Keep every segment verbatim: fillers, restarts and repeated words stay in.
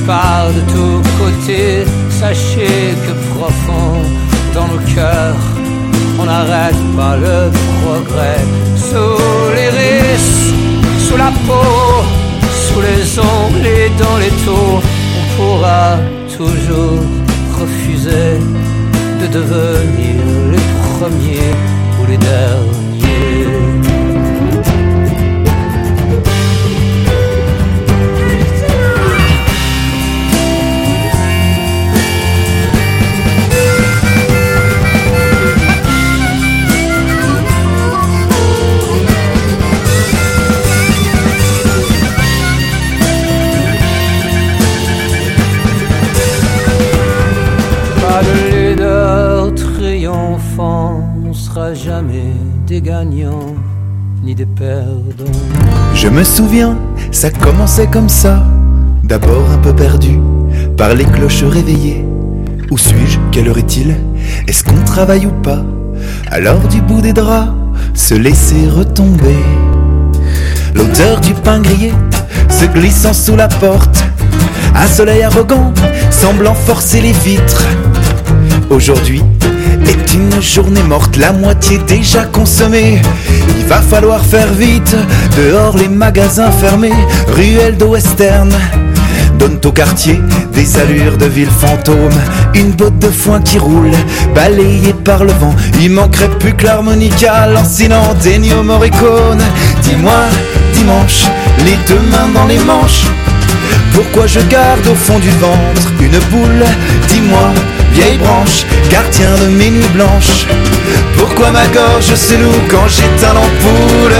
disparaît de tous côtés. Sachez que profond dans nos cœurs, on n'arrête pas le progrès. Sous les risques, sous la peau, sous les ongles et dans les taux, on pourra toujours refuser de devenir les premiers ou les derniers. Jamais des gagnants ni des perdants. Je me souviens, ça commençait comme ça. D'abord un peu perdu par les cloches réveillées. Où suis-je? Quelle heure est-il? Est-ce qu'on travaille ou pas? Alors du bout des draps, se laisser retomber. L'odeur du pain grillé se glissant sous la porte. Un soleil arrogant semblant forcer les vitres. Aujourd'hui est une journée morte, la moitié déjà consommée. Il va falloir faire vite, dehors les magasins fermés. Ruelles de western donnent au quartier des allures de ville fantôme. Une botte de foin qui roule, balayée par le vent. Il manquerait plus que l'harmonica lancinant d'Ennio Morricone. Dis-moi, dimanche, les deux mains dans les manches, pourquoi je garde au fond du ventre une boule? Dis-moi, vieille branche, gardien de mes nuits blanches, pourquoi ma gorge se noue quand j'éteins l'ampoule?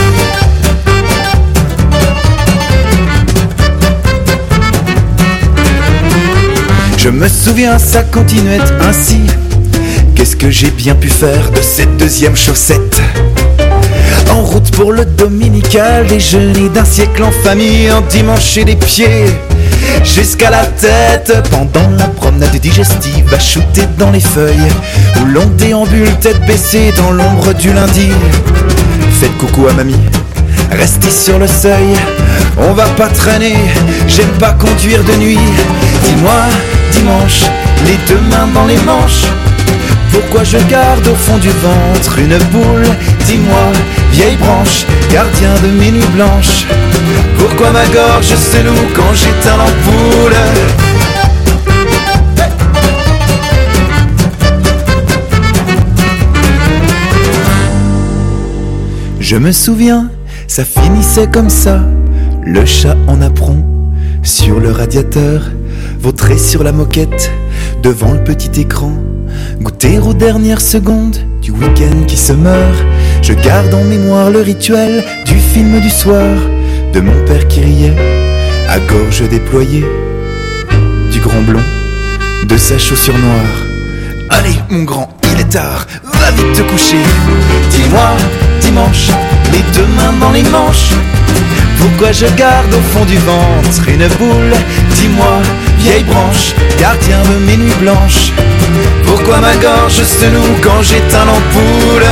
Je me souviens, ça continuait ainsi. Qu'est-ce que j'ai bien pu faire de cette deuxième chaussette? En route pour le dominical, déjeuner d'un siècle en famille, endimanché des pieds jusqu'à la tête, pendant la promenade digestive, à shooter dans les feuilles, où l'on déambule tête baissée dans l'ombre du lundi. Faites coucou à mamie, restez sur le seuil, on va pas traîner, j'aime pas conduire de nuit. Dis-moi, dimanche, les deux mains dans les manches, pourquoi je garde au fond du ventre une boule? Dis-moi, vieille branche, gardien de mes nuits blanches, pourquoi ma gorge se noue quand j'éteins l'ampoule? Je me souviens, ça finissait comme ça. Le chat en apron sur le radiateur, vautré sur la moquette devant le petit écran. Goûter aux dernières secondes du week-end qui se meurt. Je garde en mémoire le rituel du film du soir, de mon père qui riait à gorge déployée, du grand blond, de sa chaussure noire. Allez mon grand, il est tard, va vite te coucher. Dis-moi, dimanche, les deux mains dans les manches, pourquoi je garde au fond du ventre une boule? Dis-moi, vieille branche, gardien de mes nuits blanches, pourquoi ma gorge se noue quand j'éteins l'ampoule?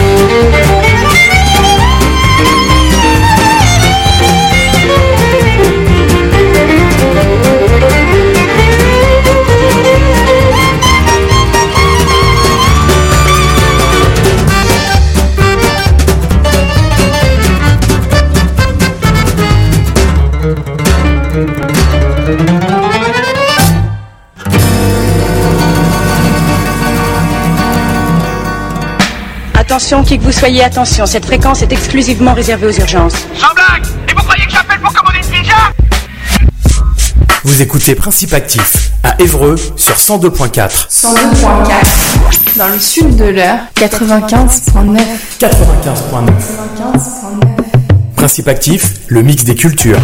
Attention, qui que vous soyez, attention, cette fréquence est exclusivement réservée aux urgences. Sans blague! Et vous croyez que j'appelle pour commander une pizza? Vous écoutez Principe Actif à Évreux sur cent deux point quatre. cent deux point quatre. Dans le sud de l'heure, quatre-vingt-quinze point neuf. quatre-vingt-quinze point neuf. quatre-vingt-quinze point neuf. Principe Actif, le mix des cultures.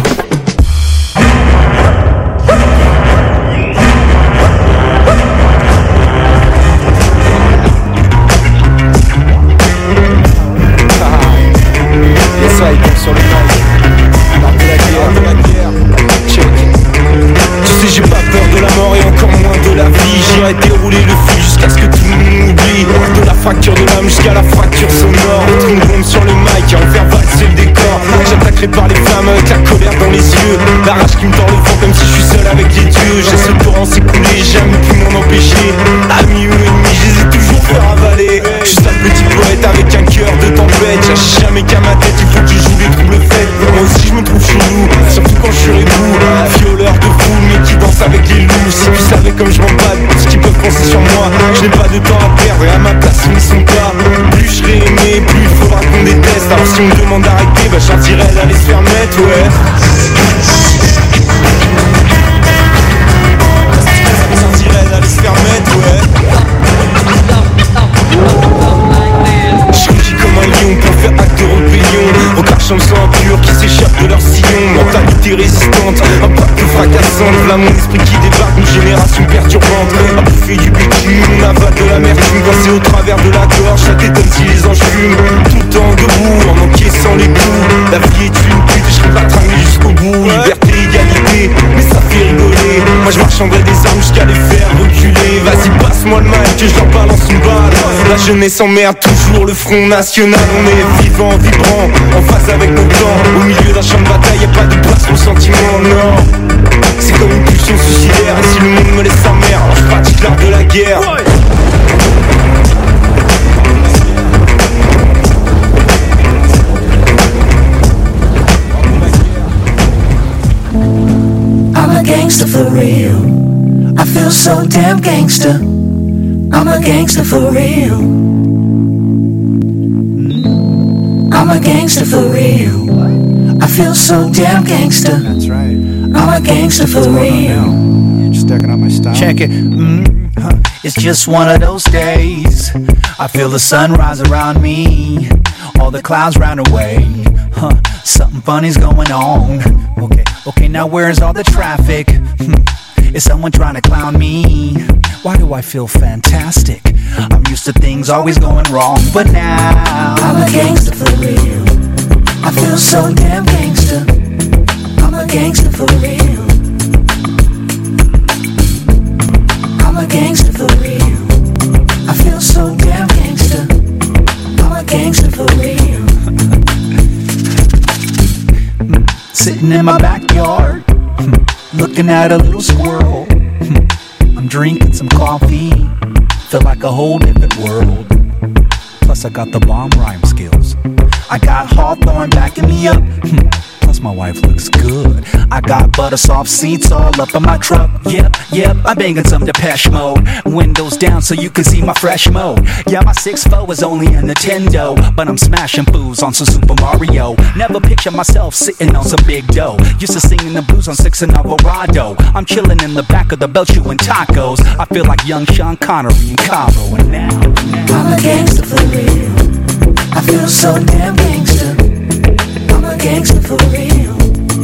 Ça, il tombe sur le mic. L'arme de la guerre, de la guerre. Check. Tu sais, j'ai pas peur de la mort et encore moins de la vie. J'irai dérouler le fil jusqu'à ce que tout le monde m'oublie. De la fracture de l'âme jusqu'à la fracture sonore. Mettre une bombe sur le mic et en faire valser le décor. J'attaquerai par les flammes avec la colère travers dans les yeux. La rage qui me tord le fond comme si je suis seul avec les dieux. J'ai ce torrent s'écouler, j'ai jamais pu m'en empêcher. Amis ou ennemis, je les ai toujours fait avaler. Je suis un petit poète avec un cœur de tempête. J'agis jamais qu'à ma tête, il faut que je joue les troubles faits. Moi aussi je me trouve chelou, surtout quand je suis rebou. Violeur de foule mais qui danse avec les loups. Si tu savais comme je m'en bats, ce qu'ils peuvent penser sur moi. Je n'ai pas de temps à perdre et à ma place ils ne sont pas. Plus je serai aimé, plus il faudra qu'on déteste. Alors si on me demande d'arrêter, bah je dirais d'aller se faire mettre, ouais. Je dirais d'aller se faire mettre, ouais. Je rugis comme un lion pour faire acte de rébellion. En crachant le sang impur qui s'échappe de leur sillon. Mentalité résistante, un pacte fracassant. Là mon esprit qui débarque, une génération perturbante. À bouffer du bitume, on avale de l'amertume. Coincé au travers de la gorge, ça t'étonne si les anges fument. Tout le temps debout, en encaissant les coups. La vie est une pute et je serai pas tramé jusqu'au bout. Liberté, égalité, mais ça fait rigoler. Moi je marchanderai des armes jusqu'à les faire reculer. Vas-y passe-moi le mic que je leur balance une balle. La jeunesse emmerde toujours le Front National. On est vivant, vibrant, en phase avec nos temps. Au milieu d'un champ de bataille, y'a pas de place pour sentiment, non. C'est comme une pulsion suicidaire. Et si le monde me laisse sa mère, alors je pratique l'art de la guerre. I'm a gangster for real. I feel so damn gangster. I'm a gangster for real. I'm a gangster for real. I feel so damn gangster. That's right. I'm a gangster for real. You're just stacking up my style. Check it. Mm, huh. It's just one of those days. I feel the sun rise around me. All the clouds round away. Huh. Something funny's going on. Okay, okay, now where's all the traffic? Hmm. Is someone trying to clown me? Why do I feel fantastic? I'm used to things always going wrong, but now I'm a gangster for real. I feel so damn gangster. I'm a gangster for real. I'm a gangster for real. I feel so damn gangster. I'm a gangster for real. Sitting in my backyard, looking at a little squirrel. I'm drinking some coffee, feel like a whole different world. Plus I got the bomb rhyme skills. I got Hawthorne backing me up. Plus my wife looks good. I got butter soft seats all up in my truck. Yep, yep, I'm banging some Depeche Mode. Windows down so you can see my fresh mode. Yeah, my six four is only a Nintendo, but I'm smashing fools on some Super Mario. Never picture myself sitting on some big dough. Used to singing the blues on Six and Alvarado. I'm chilling in the back of the belt chewing tacos. I feel like young Sean Connery in Cabo. And now, I'm a gangster for real. I feel so damn gangster. I'm a gangster for real.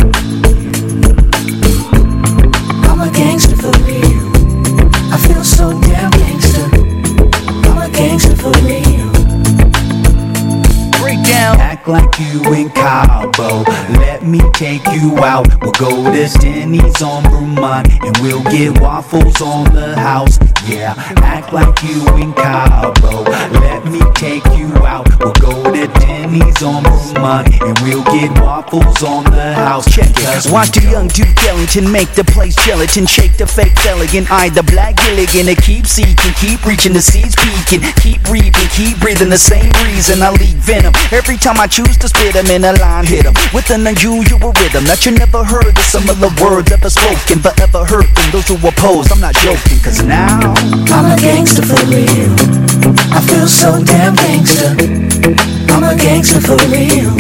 I'm a gangster for real. I feel so damn gangster. I'm a gangster for real. Break down. Act like you in Cabo. Let me take you out. We'll go to Denny's on Vermont and we'll get waffles on the house. Yeah, act like you in Cabo. Let me take you out. We'll go to Denny's on Vermont and we'll get waffles on the house. Check it. Watch the young Duke Ellington make the place gelatin. Shake the fake elegant. I the black Gilligan. And keep seeking, keep reaching, the seeds peeking. Keep reaping, keep breathing the same reason I leak venom. Every time I choose to spit them in a line, hit them with an unusual rhythm that you never heard of similar words ever spoken, but ever heard from those who oppose. I'm not joking, cause now I'm a gangster for real. I feel so damn gangster. I'm a gangster for real.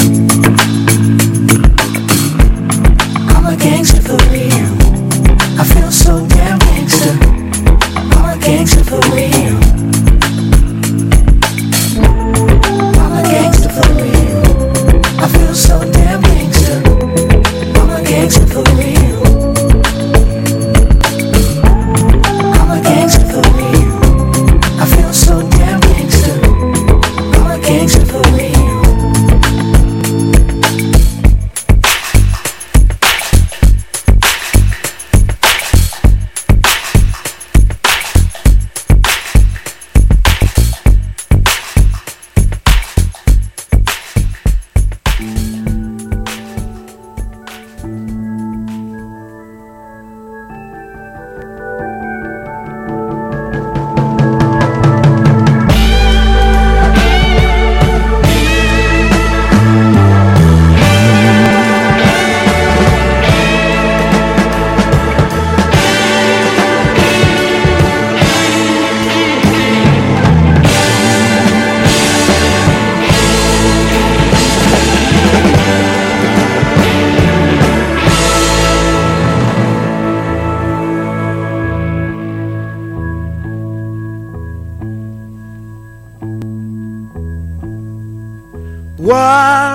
I'm a gangster for real. I feel so damn gangster. I'm a gangster for real. I'm a gangster for real. I feel so damn gangster. I'm a gangster for real. I'm a gangster for real. I feel so damn gangster. I'm a gangster for real.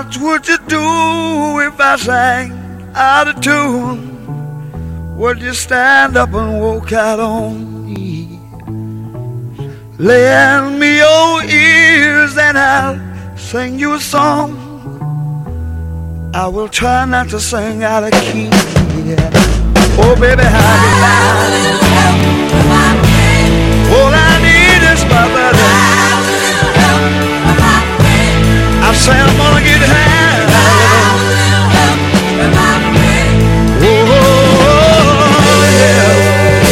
What would you do if I sang out of tune? Would you stand up and walk out on me? Lend me your ears and I'll sing you a song. I will try not to sing out of key. Yeah. Oh baby, how do you all I need is my buddy. I say I'm gonna get high. Oh, yeah.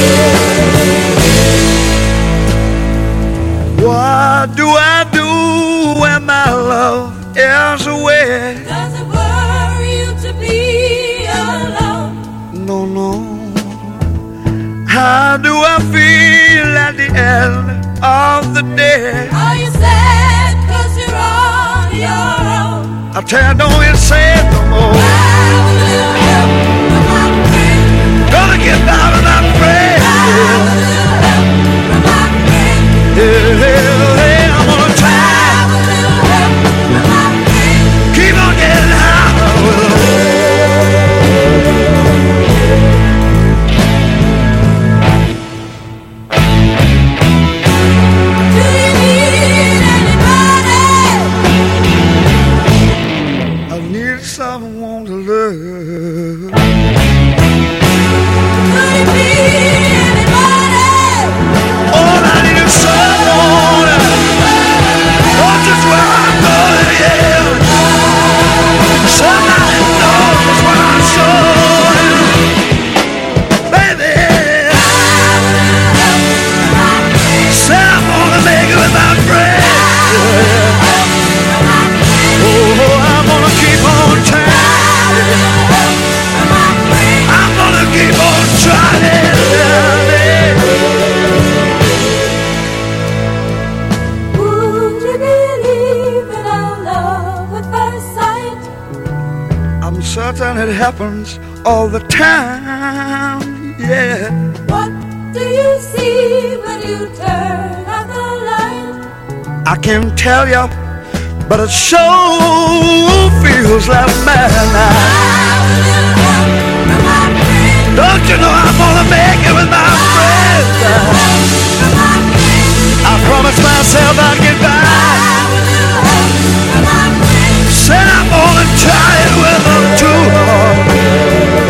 What do I do when my love is away? Does it worry you to be alone? No, no. How do I feel at the end of the day? Are you sad cause you're on your own? I tell you, don't even say it no more. Gonna get by without prayer. Yeah, yeah, yeah, I'm gonna try. Keep on getting high. Do you need anybody? I need someone to love. Could it be anybody? All I need is someone. Not just where I'm going, yeah. Somebody knows what I'm showing. Baby, said I'm gonna make it without breath. Oh, I'm gonna keep on trying. I'm gonna keep on trying. Would you believe in our love at first sight? I'm certain it happens all the time, yeah. What do you see when you turn out the light? I can't tell you, but it sure feels like madness. Don't you know I'm gonna make it with my friends? I promised myself I'd get by. Said I'm gonna try it with them too hard.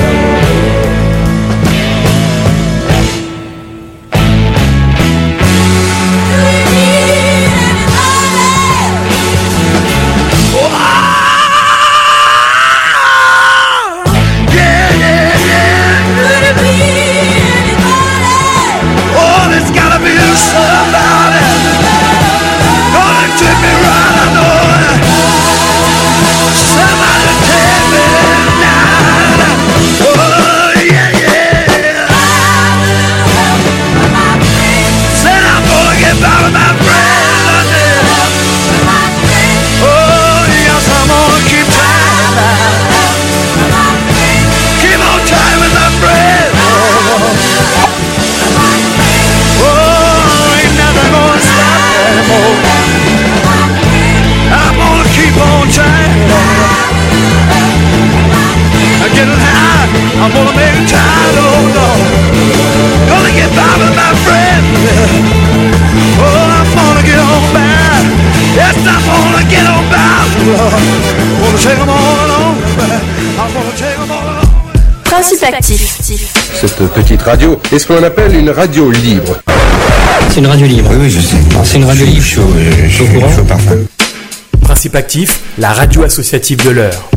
I'm gonna make it tight, oh no. Gonna get by with my friends. Oh, I'm gonna get on by. Yes, I'm gonna get on by. Gonna take them all along. I'm gonna take them all along. Principe actif. Cette petite radio est ce qu'on appelle une radio libre. C'est une radio libre. Oui, oui, je sais. C'est une radio libre. Chaud, euh, chaud, chaud parfum. Principe actif, la radio associative de l'heure.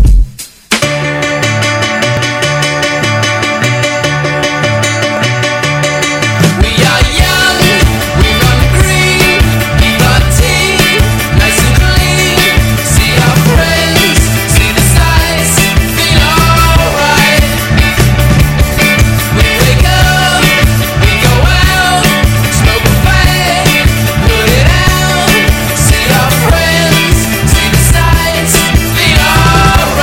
See our friends, see the sights, feel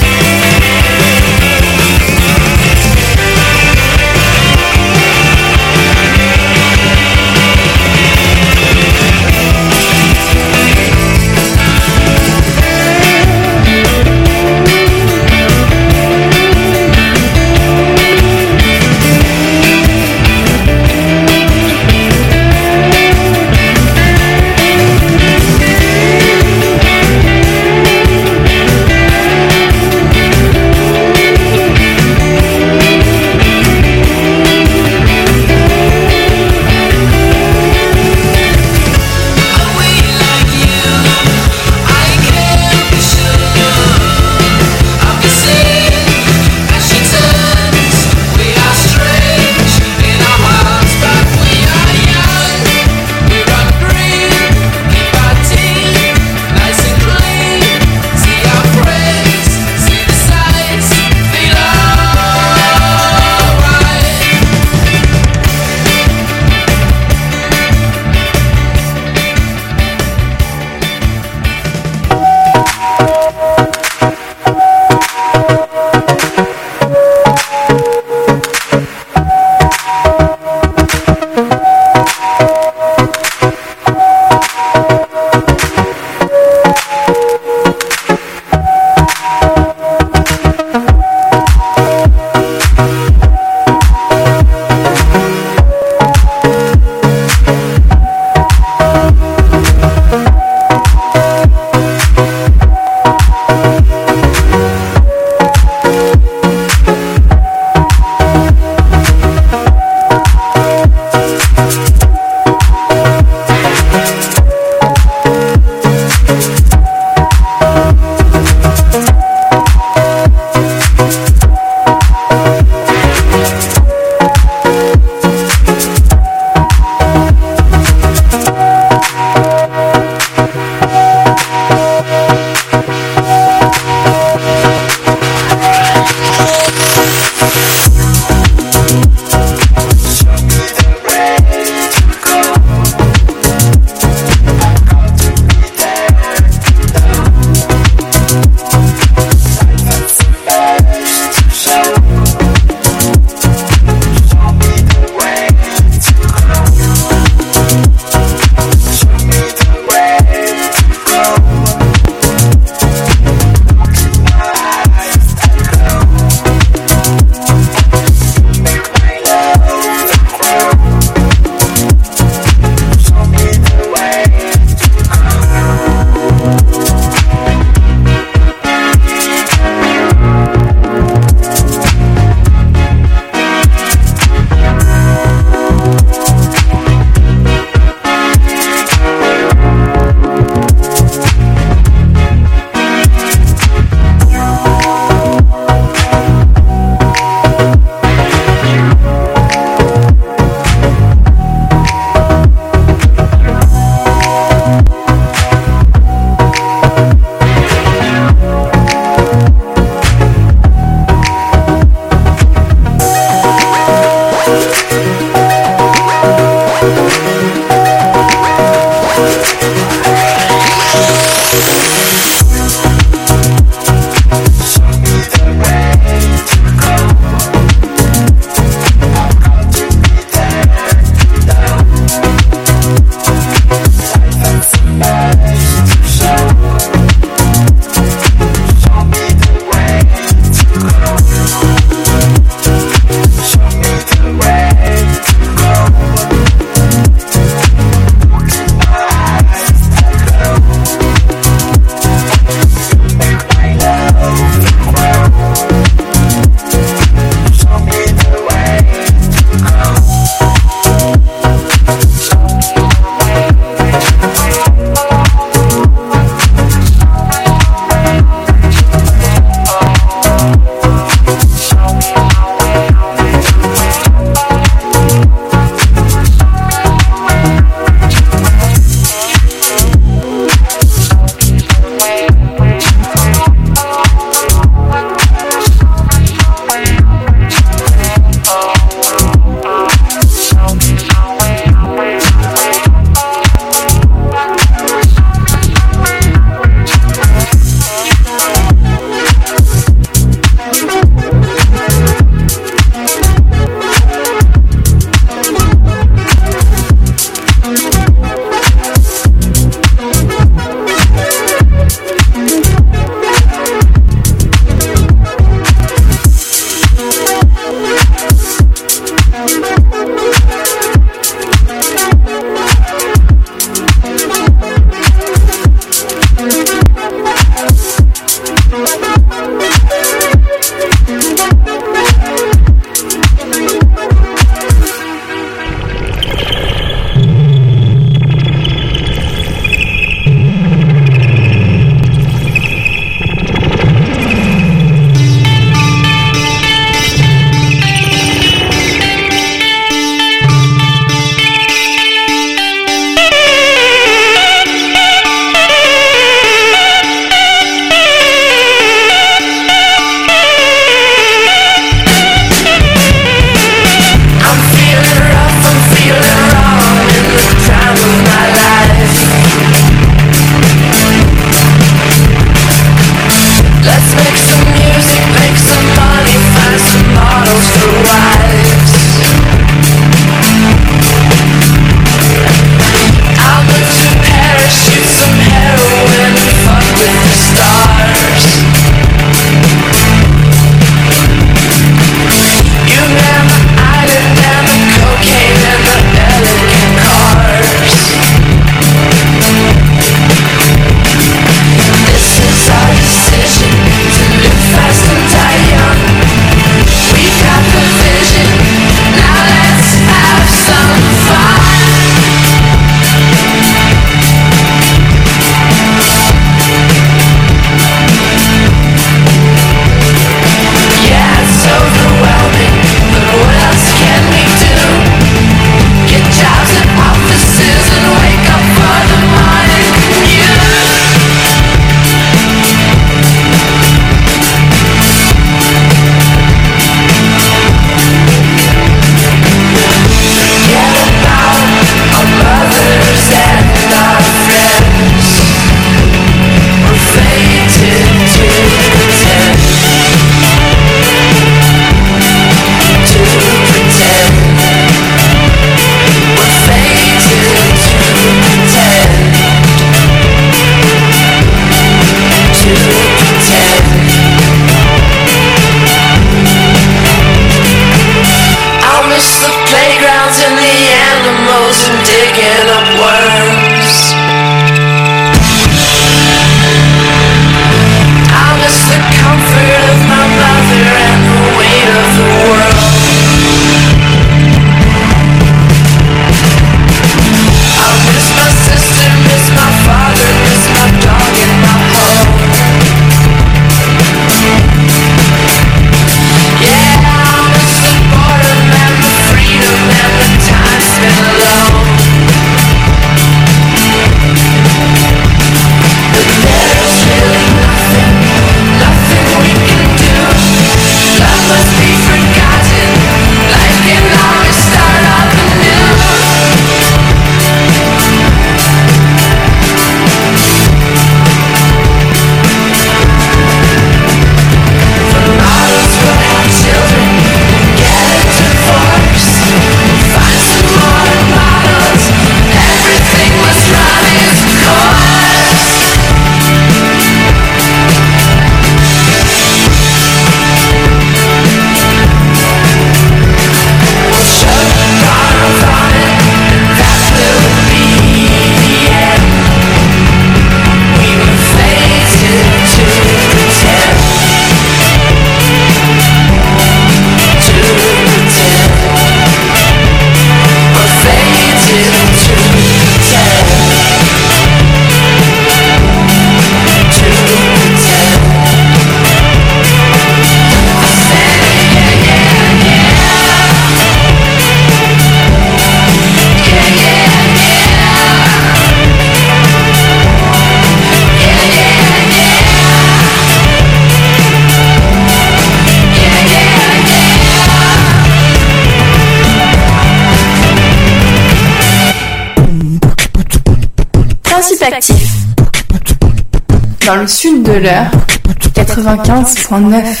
Actif. Dans le sud de l'heure, quatre-vingt-quinze point neuf.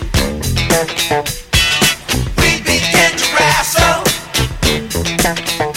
We begin to wrestle.